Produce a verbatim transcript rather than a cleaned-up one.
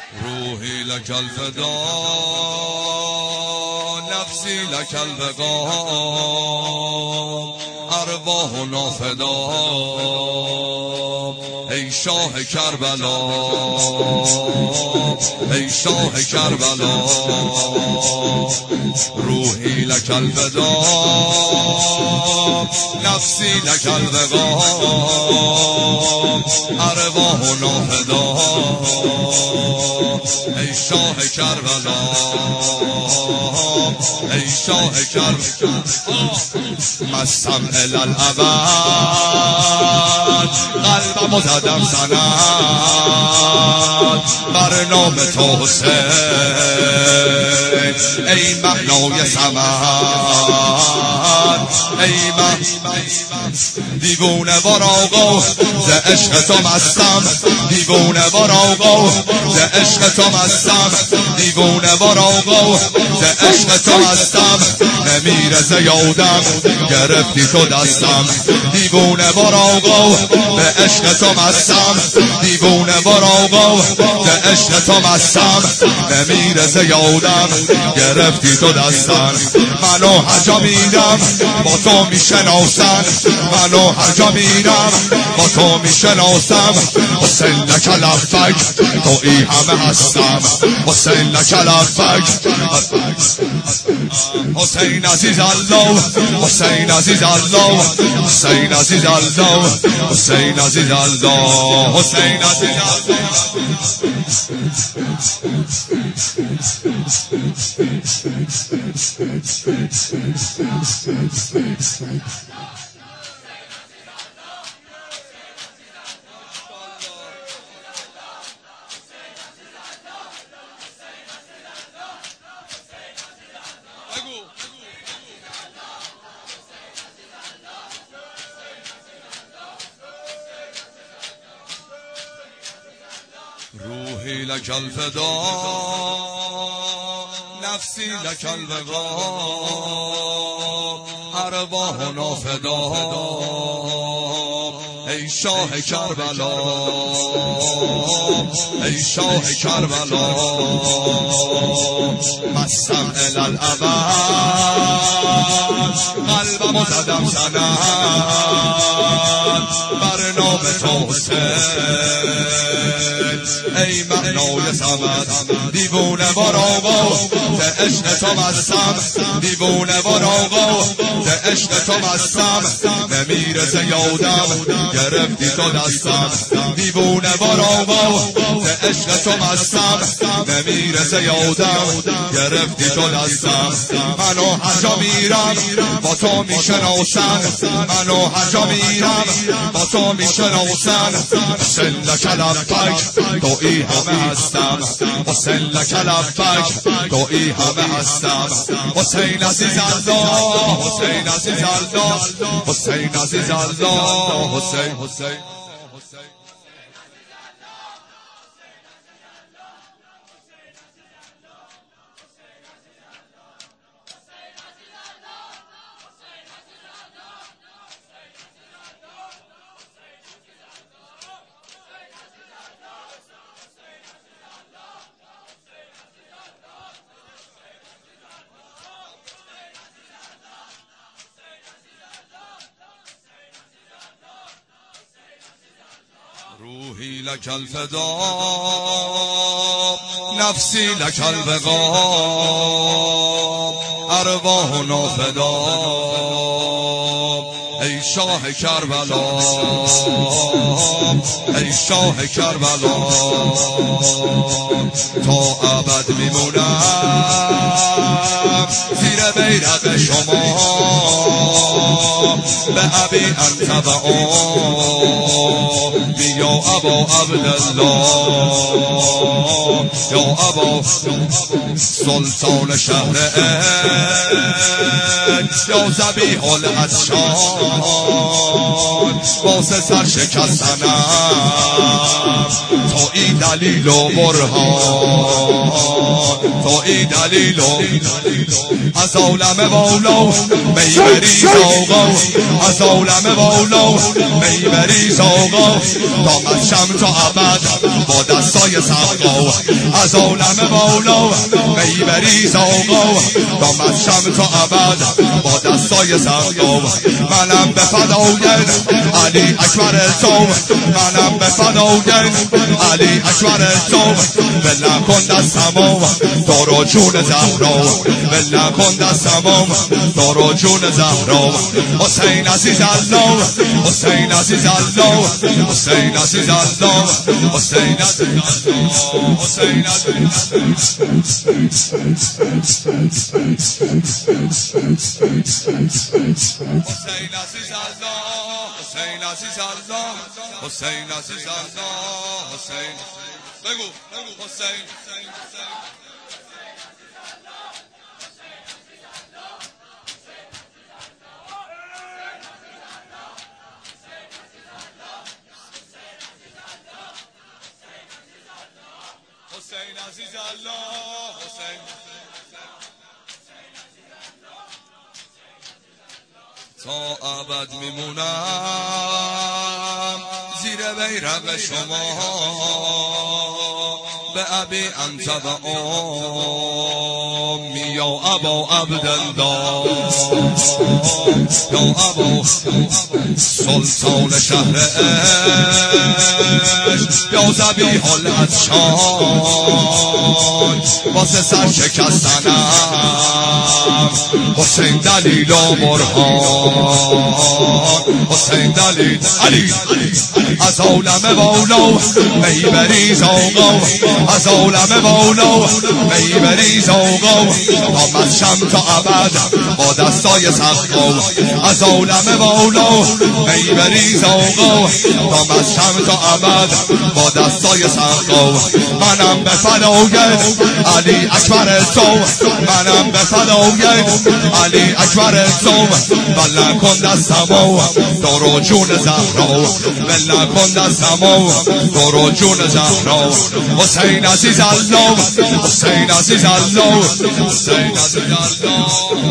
روحي لك الفداء نفسي لك البقاء ارواحنا فدا ای شاه کربلا ای شاه کربلا روحی لک الفداء نفسی لک البقاء ارواحنا فدا ای شاه کربلا ای شاه کربلا مستم الی الابد قلبمو زدم سند بر نام تو حسین ای معنای صمد ای من دیوونه بار آقا ز عشق تو مستم دیوونه بار آقا ز عشق تو مستم دیوونه بار آقا ز عشق تو مستم نمیره ز یادم گرفتی تو دستم دیوونه بار آقا به عشق تو مستم دیوونه بار آقا به عشق تو مستم نمیره ز یادم گرفتی تو دستم منو هر جا میرم با تو میشناسم منو هر جا میرم با تو میشناسم حسین لک لبیک تویی همه هستم حسین لک لبیک حسین عزیز الله حسین عزیز الله حسین عزیز الله حسین عزیز الله حسین عزیز روحي لك الفداء نفسي لك البقاء ارواحنا فدا ای شاه کربلا ای شاه کربلا مستم الی الابد قلبمو زدم سند بر نام تو حسین ای معنای صمد دیوونه بار آقا ز عشق تو مستم دیوونه بار آقا ز عشق تو مستم نمیره ز یادم گرفتی تو دستم دیوونه بار آقا ز عشق تو مستم نمیره ز یادم گرفتی تو دستم منو هر جا میرم با تو میشناسم منو هر جا میرم با تو میشناسم حسین لک لبیک تویی همه هستم حسین لک لبیک تویی همه هستم حسین عزیز الله حسین عزیز الله حسین عزیز الله حسین حسین روحي لك الفداء نفسي لك البقاء ارواحنا فدا ای شاه کربلا ای شاه کربلا تا ابد میمونم زیر بیرق شما به ابی انت و یا ابا عبدالله یا ابا سلطان شهر یا ذبیح العطشان واسه سر شکستنم تو این دلیل و برهان تو این دلیل و از عالم والا میبری آقا از عالم والا میبری آقا تا از شم تا ابد با دست دستای سقا از عالم بالا میبری ساقا دام از شم تا ابد با دستای سقا منم به فدای علی اکبر تو منم به فدای علی اکبر تو ول کن دستمو تو رو جون زهرا ول کن دستمو تو رو جون زهرا حسین عزیز الله حسین عزیز الله حسین عزیز الله حسین عزیز الله حسین حسین عزیز الله حسین عزیز الله حسین عزیز الله حسین بگو حسین حسین عزیز الله حسین تا ابد میمونم زیر بیرق شما به ابی انت و امی یا ابا عبدالله یا ابا سلطان شهر عشق یا ذبیح الاطشان واسه سر شکستنم حسین دلیل و برهان حسین دلیل علی از عالم بالا میبری زاغا از عالم بالا میبری زاغا دام از شم تا ابد با دستای سقا از عالم بالا میبری زاغا دام از شم تا ابد با دستای سقا منم به فدای علی اکبر تو منم به فدای علی اکبر تو ول کن دستمو تو رو جون زهرا ول کن دستمو تو رو جون زهرا حسین عزیز الله حسین عزیز الله حسین عزیز الله